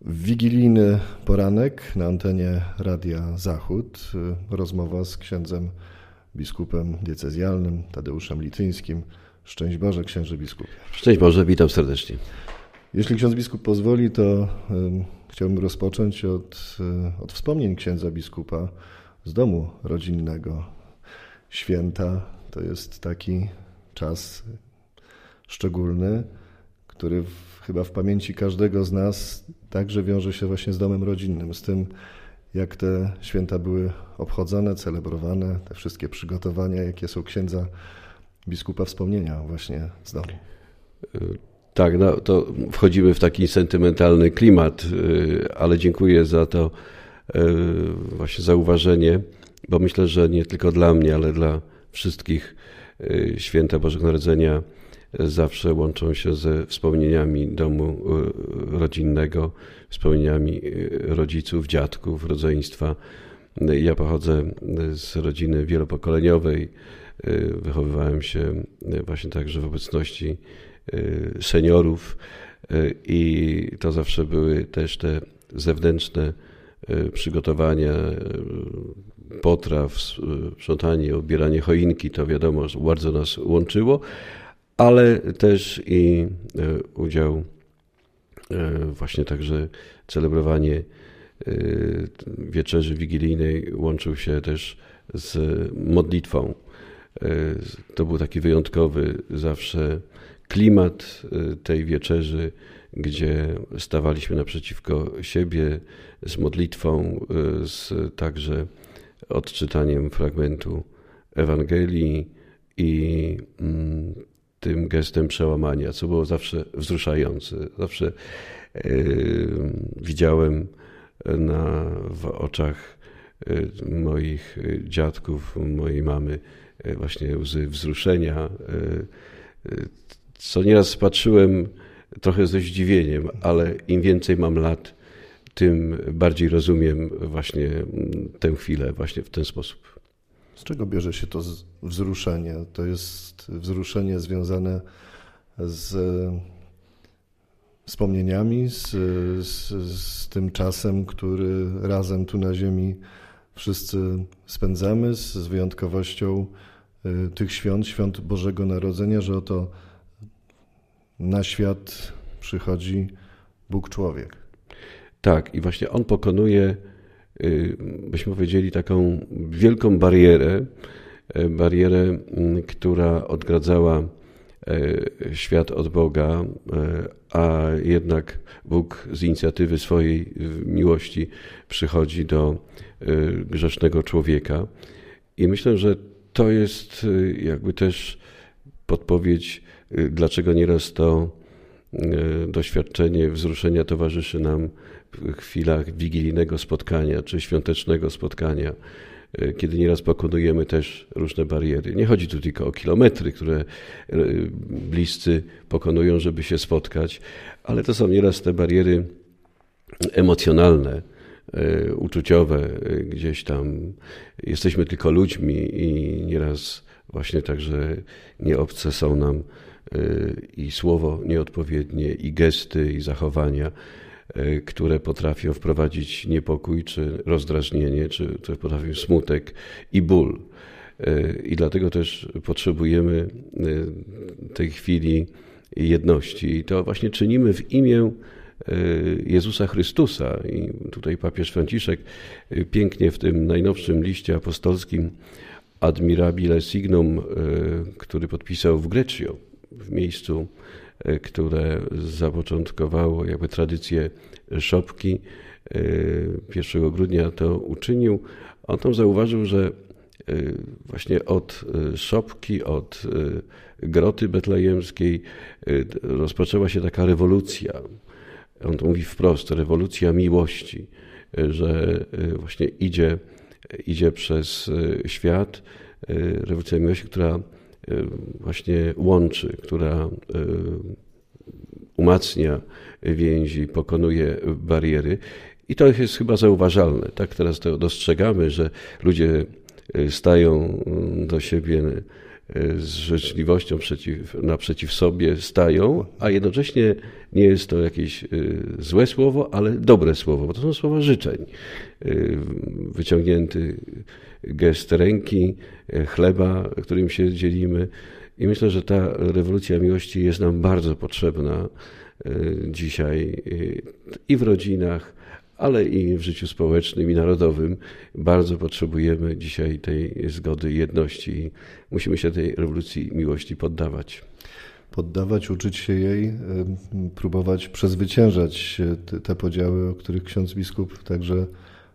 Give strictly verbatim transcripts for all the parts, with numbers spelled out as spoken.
Wigilijny poranek na antenie Radia Zachód. Rozmowa z księdzem biskupem diecezjalnym Tadeuszem Lityńskim. Szczęść Boże, księże biskupie. Szczęść Boże, witam serdecznie. Jeśli ksiądz biskup pozwoli, to y, chciałbym rozpocząć od, y, od wspomnień księdza biskupa z domu rodzinnego. Święta to jest taki czas szczególny, który w, chyba w pamięci każdego z nas także wiąże się właśnie z domem rodzinnym, z tym, jak te święta były obchodzone, celebrowane, te wszystkie przygotowania, jakie są księdza biskupa wspomnienia właśnie z domu. Tak, no to wchodzimy w taki sentymentalny klimat, ale dziękuję za to właśnie zauważenie, bo myślę, że nie tylko dla mnie, ale dla wszystkich święta Bożego Narodzenia zawsze łączą się ze wspomnieniami domu rodzinnego, wspomnieniami rodziców, dziadków, rodzeństwa. Ja pochodzę z rodziny wielopokoleniowej, wychowywałem się właśnie także w obecności seniorów i to zawsze były też te zewnętrzne przygotowania, potraw, sprzątanie, odbieranie choinki, to wiadomo, że bardzo nas łączyło, ale też i udział właśnie także celebrowanie wieczerzy wigilijnej łączył się też z modlitwą. To był taki wyjątkowy zawsze klimat tej wieczerzy, gdzie stawaliśmy naprzeciwko siebie z modlitwą, z także odczytaniem fragmentu Ewangelii i tym gestem przełamania, co było zawsze wzruszające. Zawsze yy, widziałem na, w oczach moich dziadków, mojej mamy właśnie łzy wzruszenia, co nieraz patrzyłem trochę ze zdziwieniem, ale im więcej mam lat, tym bardziej rozumiem właśnie tę chwilę właśnie w ten sposób. Z czego bierze się to wzruszenie? To jest wzruszenie związane z wspomnieniami, z, z, z tym czasem, który razem tu na ziemi wszyscy spędzamy, z, z wyjątkowością tych świąt, świąt Bożego Narodzenia, że oto na świat przychodzi Bóg człowiek. Tak, i właśnie On pokonuje, byśmy powiedzieli, taką wielką barierę, barierę, która odgradzała świat od Boga, a jednak Bóg z inicjatywy swojej miłości przychodzi do grzesznego człowieka. I myślę, że to jest jakby też podpowiedź, dlaczego nieraz to doświadczenie wzruszenia towarzyszy nam w chwilach wigilijnego spotkania czy świątecznego spotkania, kiedy nieraz pokonujemy też różne bariery. Nie chodzi tu tylko o kilometry, które bliscy pokonują, żeby się spotkać, ale to są nieraz te bariery emocjonalne, uczuciowe, gdzieś tam jesteśmy tylko ludźmi i nieraz właśnie także nieobce są nam i słowo nieodpowiednie, i gesty, i zachowania, które potrafią wprowadzić niepokój, czy rozdrażnienie, czy które potrafią smutek i ból. I dlatego też potrzebujemy tej chwili jedności. I to właśnie czynimy w imię Jezusa Chrystusa. I tutaj papież Franciszek pięknie w tym najnowszym liście apostolskim Admirabile Signum, który podpisał w Greccio, w miejscu, które zapoczątkowało jakby tradycję szopki, pierwszego grudnia to uczynił. On tam zauważył, że właśnie od szopki, od groty betlejemskiej rozpoczęła się taka rewolucja. On to mówi wprost, rewolucja miłości, że właśnie idzie, idzie przez świat, rewolucja miłości, która właśnie łączy, która umacnia więzi, pokonuje bariery. I to jest chyba zauważalne. Tak teraz to dostrzegamy, że ludzie stają do siebie z życzliwością przeciw, naprzeciw sobie stają, a jednocześnie nie jest to jakieś złe słowo, ale dobre słowo, bo to są słowa życzeń. Wyciągnięty gest ręki, chleba, którym się dzielimy. I myślę, że ta rewolucja miłości jest nam bardzo potrzebna dzisiaj i w rodzinach, ale i w życiu społecznym i narodowym. Bardzo potrzebujemy dzisiaj tej zgody i jedności. Musimy się tej rewolucji miłości poddawać. Poddawać, uczyć się jej, próbować przezwyciężać te, te podziały, o których ksiądz biskup także,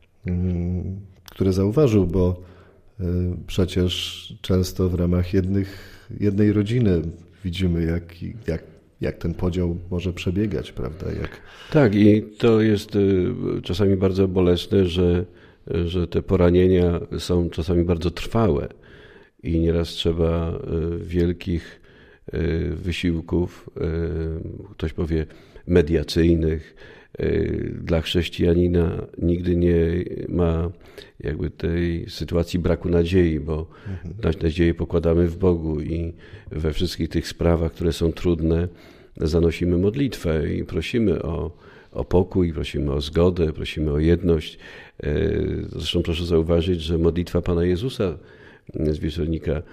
które zauważył, bo przecież często w ramach jednych, jednej rodziny widzimy, jak, jak jak ten podział może przebiegać, prawda? Jak... Tak, i to jest czasami bardzo bolesne, że, że te poranienia są czasami bardzo trwałe i nieraz trzeba wielkich wysiłków, ktoś powie mediacyjnych. Dla chrześcijanina nigdy nie ma jakby tej sytuacji braku nadziei, bo mhm. nadzieję pokładamy w Bogu i we wszystkich tych sprawach, które są trudne, zanosimy modlitwę i prosimy o, o pokój, prosimy o zgodę, prosimy o jedność. Zresztą proszę zauważyć, że modlitwa Pana Jezusa z wieczornika,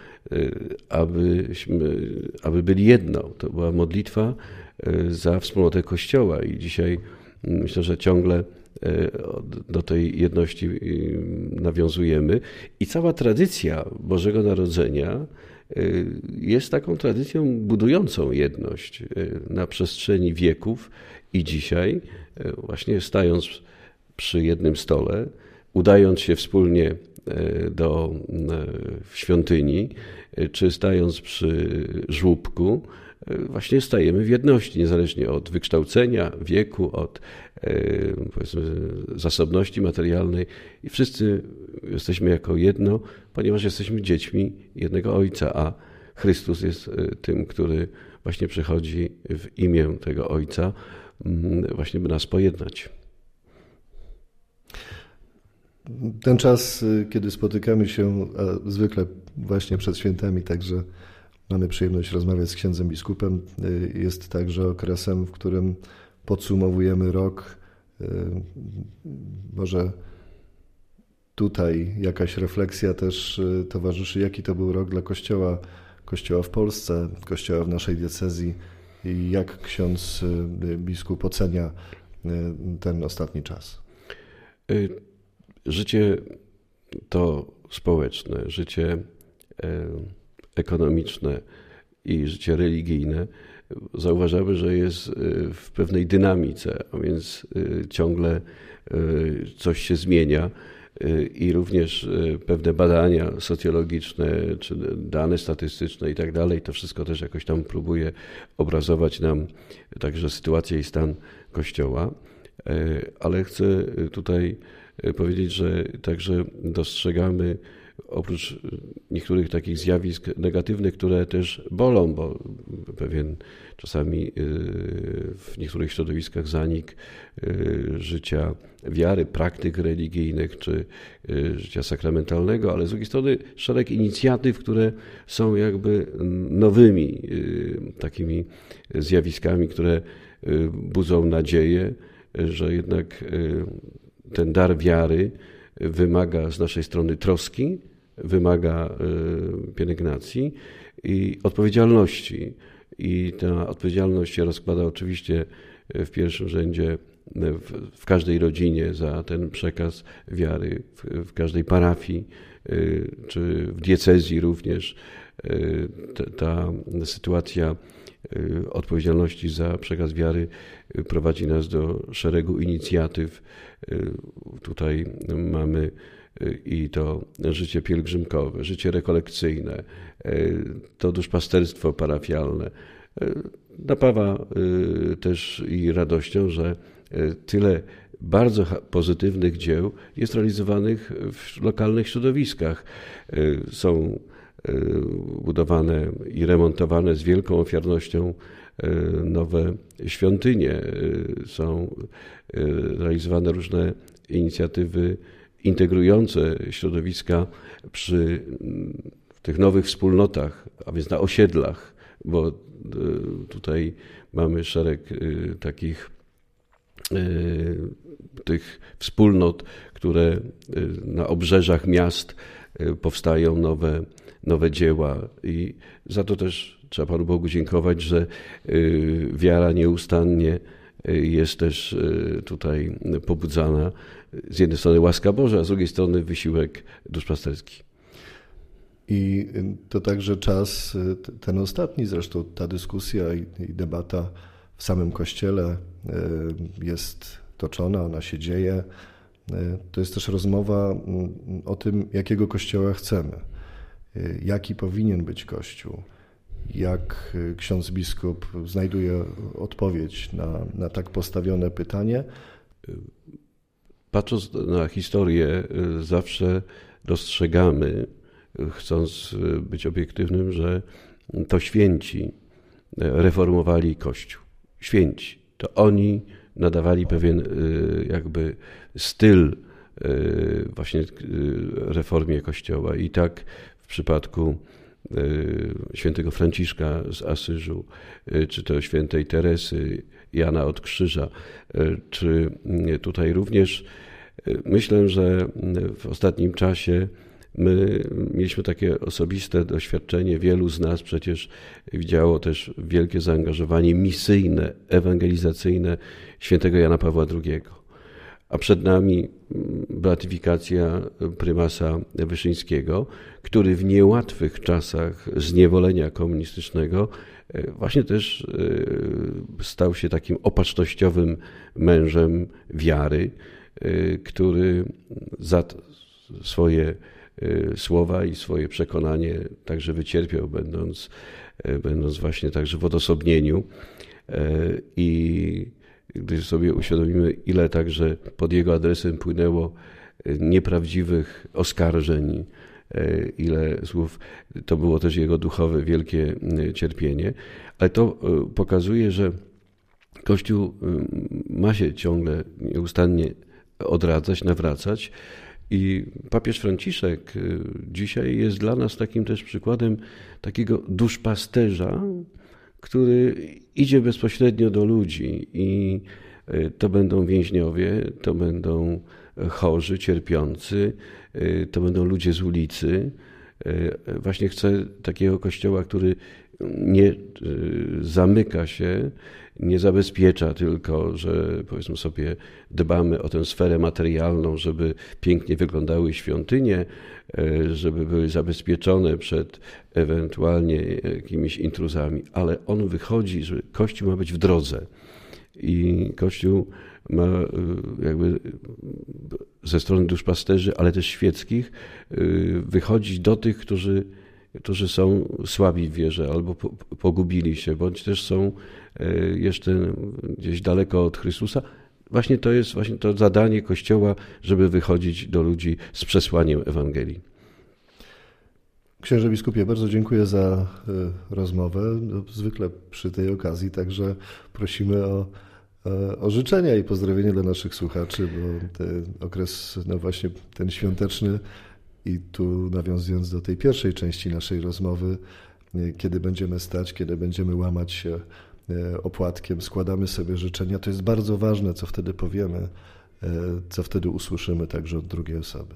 abyśmy, aby byli jedno. To była modlitwa za wspólnotę Kościoła i dzisiaj myślę, że ciągle do tej jedności nawiązujemy. I cała tradycja Bożego Narodzenia jest taką tradycją budującą jedność na przestrzeni wieków i dzisiaj, właśnie stając przy jednym stole, udając się wspólnie do świątyni, czy stając przy żłóbku, właśnie stajemy w jedności, niezależnie od wykształcenia, wieku, od powiedzmy zasobności materialnej. I wszyscy jesteśmy jako jedno, ponieważ jesteśmy dziećmi jednego Ojca, a Chrystus jest tym, który właśnie przychodzi w imię tego Ojca, właśnie by nas pojednać. Ten czas, kiedy spotykamy się, a zwykle właśnie przed świętami, także mamy przyjemność rozmawiać z księdzem biskupem, jest także okresem, w którym podsumowujemy rok. Może tutaj jakaś refleksja też towarzyszy, jaki to był rok dla Kościoła, Kościoła w Polsce, Kościoła w naszej diecezji i jak ksiądz biskup ocenia ten ostatni czas. Życie to społeczne, życie ekonomiczne i życie religijne zauważamy, że jest w pewnej dynamice, a więc ciągle coś się zmienia i również pewne badania socjologiczne czy dane statystyczne i tak dalej, to wszystko też jakoś tam próbuje obrazować nam także sytuację i stan Kościoła, ale chcę tutaj powiedzieć, że także dostrzegamy oprócz niektórych takich zjawisk negatywnych, które też bolą, bo pewien czasami w niektórych środowiskach zanik życia wiary, praktyk religijnych czy życia sakramentalnego, ale z drugiej strony szereg inicjatyw, które są jakby nowymi takimi zjawiskami, które budzą nadzieję, że jednak ten dar wiary wymaga z naszej strony troski, wymaga pielęgnacji i odpowiedzialności. I ta odpowiedzialność się rozkłada oczywiście w pierwszym rzędzie w, w każdej rodzinie za ten przekaz wiary, w, w każdej parafii czy w diecezji również. Ta, ta sytuacja odpowiedzialności za przekaz wiary prowadzi nas do szeregu inicjatyw. Tutaj mamy i to życie pielgrzymkowe, życie rekolekcyjne, to duszpasterstwo parafialne. Napawa też i radością, że tyle bardzo pozytywnych dzieł jest realizowanych w lokalnych środowiskach. Są budowane i remontowane z wielką ofiarnością nowe świątynie. Są realizowane różne inicjatywy integrujące środowiska przy tych nowych wspólnotach, a więc na osiedlach, bo tutaj mamy szereg takich tych wspólnot, które na obrzeżach miast powstają nowe, nowe dzieła i za to też trzeba Panu Bogu dziękować, że wiara nieustannie jest też tutaj pobudzana. Z jednej strony łaska Boża, a z drugiej strony wysiłek duszpasterski. I to także czas, ten ostatni zresztą, ta dyskusja i, i debata w samym Kościele jest toczona, ona się dzieje. To jest też rozmowa o tym, jakiego Kościoła chcemy, jaki powinien być Kościół, jak ksiądz biskup znajduje odpowiedź na, na tak postawione pytanie. Patrząc na historię, zawsze dostrzegamy, chcąc być obiektywnym, że to święci reformowali Kościół. Święci. To oni nadawali pewien jakby styl właśnie reformie Kościoła. I tak w przypadku świętego Franciszka z Asyżu, czy to świętej Teresy, Jana od Krzyża, czy tutaj również myślę, że w ostatnim czasie my mieliśmy takie osobiste doświadczenie, wielu z nas przecież widziało też wielkie zaangażowanie misyjne, ewangelizacyjne świętego Jana Pawła drugiego. A przed nami beatyfikacja prymasa Wyszyńskiego, który w niełatwych czasach zniewolenia komunistycznego właśnie też stał się takim opatrznościowym mężem wiary, który za swoje słowa i swoje przekonanie także wycierpiał, będąc, będąc właśnie także w odosobnieniu. I gdy sobie uświadomimy, ile także pod jego adresem płynęło nieprawdziwych oskarżeń, ile słów, to było też jego duchowe wielkie cierpienie, ale to pokazuje, że Kościół ma się ciągle nieustannie odradzać, nawracać i papież Franciszek dzisiaj jest dla nas takim też przykładem takiego duszpasterza, który idzie bezpośrednio do ludzi i to będą więźniowie, to będą chorzy, cierpiący, to będą ludzie z ulicy. Właśnie chcę takiego kościoła, który nie zamyka się, nie zabezpiecza tylko, że powiedzmy sobie dbamy o tę sferę materialną, żeby pięknie wyglądały świątynie, żeby były zabezpieczone przed ewentualnie jakimiś intruzami, ale on wychodzi, że Kościół ma być w drodze i Kościół ma jakby ze strony duszpasterzy, ale też świeckich wychodzić do tych, którzy którzy są słabi w wierze albo pogubili się, bądź też są jeszcze gdzieś daleko od Chrystusa. Właśnie to jest właśnie to zadanie Kościoła, żeby wychodzić do ludzi z przesłaniem Ewangelii. Księże biskupie, bardzo dziękuję za rozmowę. Zwykle przy tej okazji także prosimy o, o życzenia i pozdrowienia dla naszych słuchaczy, bo ten okres, no właśnie ten świąteczny, i tu nawiązując do tej pierwszej części naszej rozmowy, kiedy będziemy stać, kiedy będziemy łamać się opłatkiem, składamy sobie życzenia, to jest bardzo ważne, co wtedy powiemy, co wtedy usłyszymy także od drugiej osoby.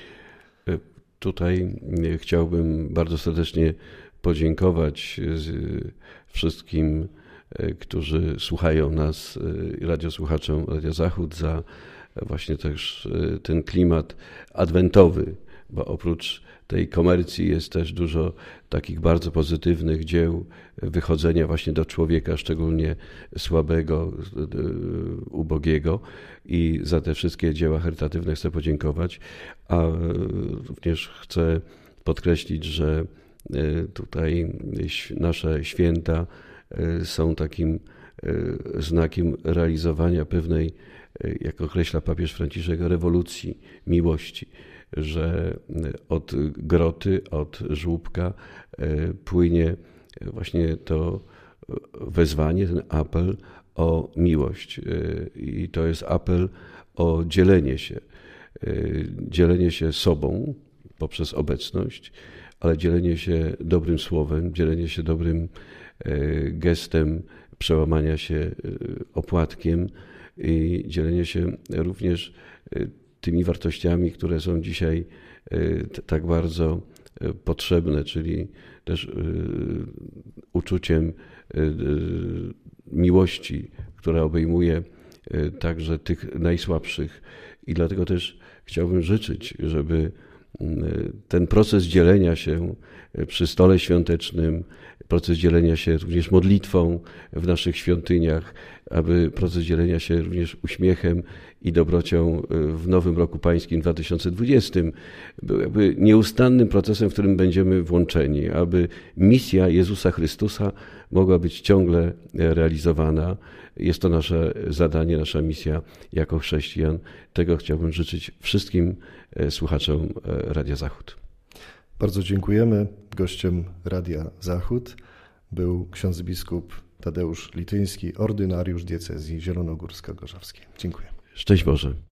Tutaj chciałbym bardzo serdecznie podziękować wszystkim, którzy słuchają nas, radiosłuchaczom Radia Zachód, za właśnie też ten klimat adwentowy, bo oprócz tej komercji jest też dużo takich bardzo pozytywnych dzieł wychodzenia właśnie do człowieka, szczególnie słabego, ubogiego, i za te wszystkie dzieła charytatywne chcę podziękować, a również chcę podkreślić, że tutaj nasze święta są takim znakiem realizowania pewnej, jak określa papież Franciszek, rewolucji miłości, że od groty, od żłóbka płynie właśnie to wezwanie, ten apel o miłość. I to jest apel o dzielenie się, dzielenie się sobą poprzez obecność, ale dzielenie się dobrym słowem, dzielenie się dobrym gestem przełamania się opłatkiem i dzielenie się również tymi wartościami, które są dzisiaj tak bardzo potrzebne, czyli też uczuciem miłości, która obejmuje także tych najsłabszych. I dlatego też chciałbym życzyć, żeby ten proces dzielenia się przy stole świątecznym, proces dzielenia się również modlitwą w naszych świątyniach, aby proces dzielenia się również uśmiechem i dobrocią w nowym roku pańskim dwa tysiące dwudziestym był jakby nieustannym procesem, w którym będziemy włączeni, aby misja Jezusa Chrystusa mogła być ciągle realizowana. Jest to nasze zadanie, nasza misja jako chrześcijan. Tego chciałbym życzyć wszystkim słuchaczom Radia Zachód. Bardzo dziękujemy. Gościem Radia Zachód był ksiądz biskup Tadeusz Lityński, ordynariusz diecezji zielonogórsko-gorzowskiej. Dziękuję. Szczęść Boże.